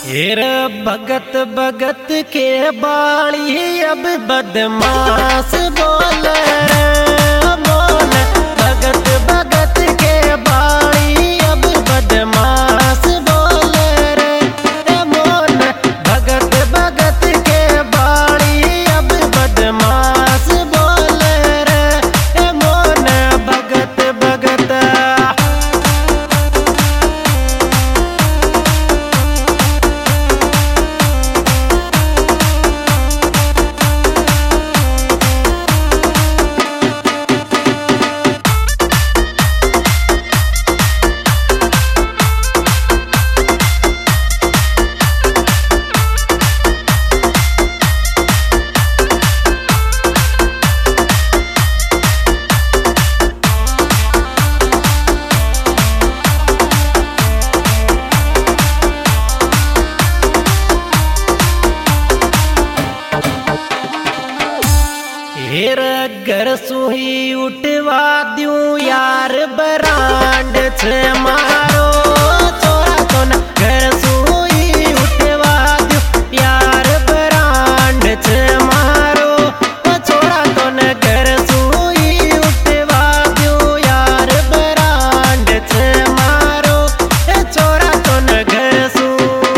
हेर भगत भगत के बाली अब बदमाश बोल मोन। भगत भगत के बाली अब बदमाश बोल रे मोन। भगत भगत के बाली अब बदमाश बोल रे मोन। भगत भगत हेर घर सुही उठवा दूं यार बरांड छे मारो चोरा तो न। घर सुही उठवा दूं यार बरांड छे मारो चोरा तो न। घर सुही उठवा दूं यार बरांड छे मारो चोरा तो न। घर सु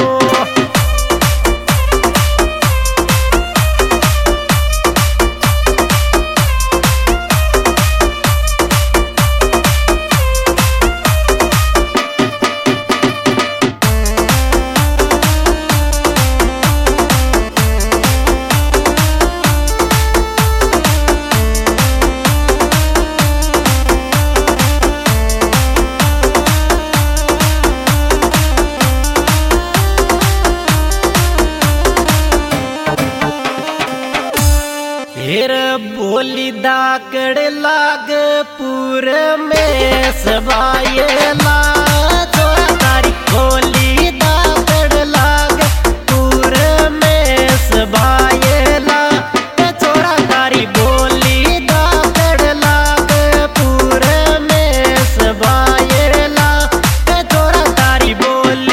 हेर बोली दाकड़ लाग पूर में सबायला चोरा तारी। बोली दाकड़ लाग पूर में सबायला चोरा तारी। बोली दाकड़ लाग पूर में सबायला चोरा तारी बोली।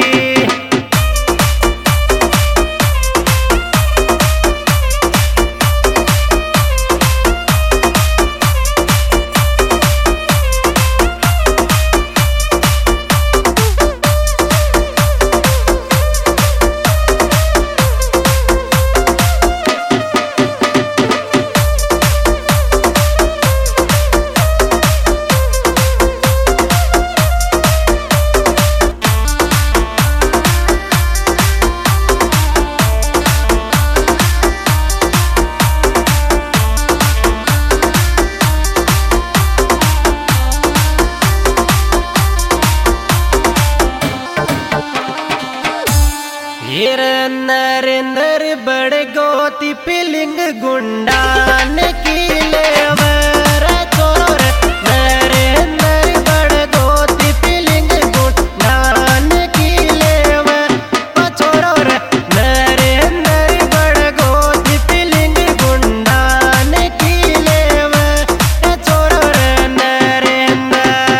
हेर नरेंद्र बड़ गोती पिलिंग गुंडान की लेवर चोरो रे। नरेंद्र बड़ गोती पिलिंग गुंडान की लेवर चोरो रे। नरेंद्र बड़ गोती पिलिंग गुंडान की लेवर चोरो रे नरेंद्र।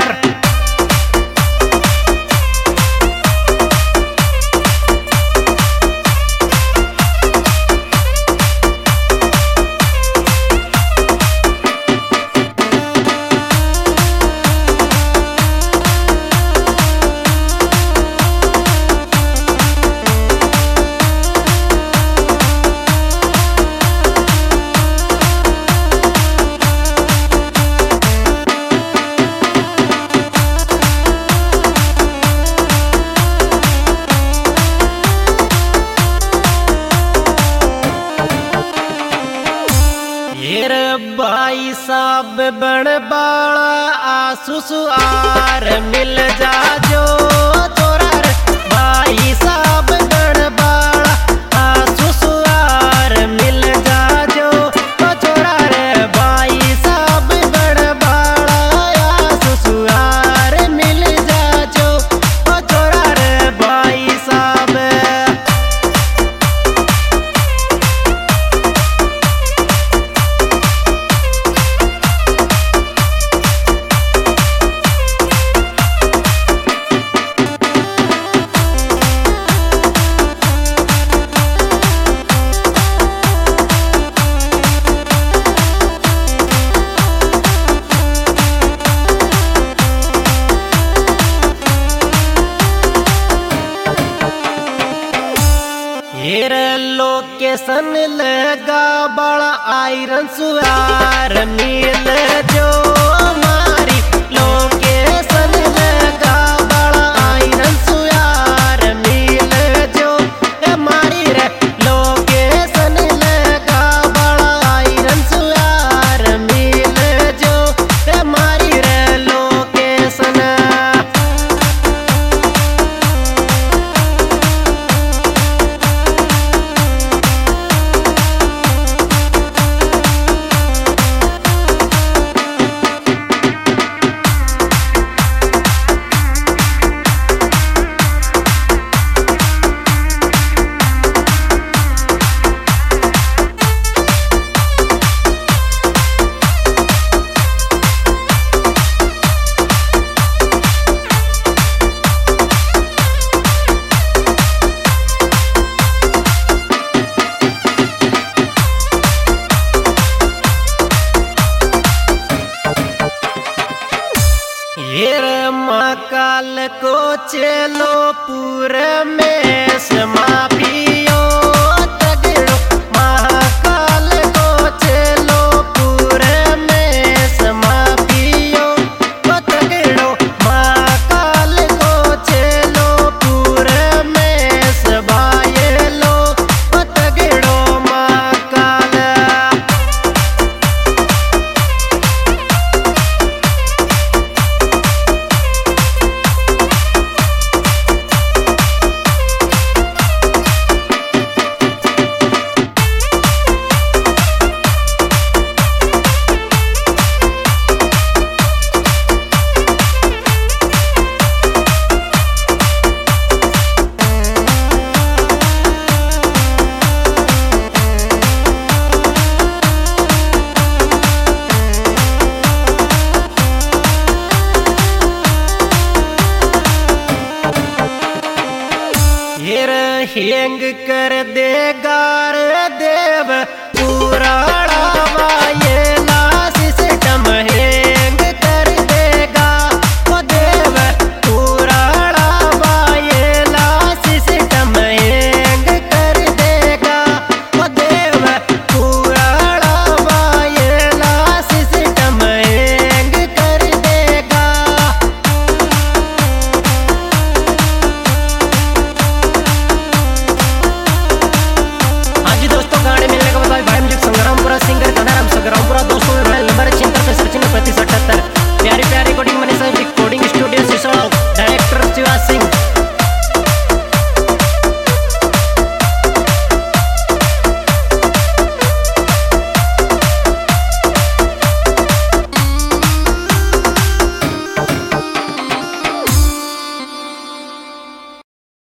हेर भाई साहब बण बाला आसू सुआर मिल जाजो चोरा रे। भाई साहब बण बाला आसू सुआर मिल जाजो चोरा रे। भाई साहब बण बाला आसू सुआर मिल जाजो चोरा रे। भाई साहब ये लोकेशन लगा बड़ा आयरन सुआर मिल जो मारी लोकेशन लगा बड़ा आयरन सुआर मिल जो मारी रे लोकेशन लगा बड़ा आयरन सुआर मिल जो मारी रे लोकेशन। ये महाकाल को चलो पूरे में समापियो तगड़ो महाकाल को चलो पूरे में समापियो तगड़ो महाकाल को चलो पूरे में सबाए लो तगड़ो महाकाल। हेंग कर दे गार देव पुराणा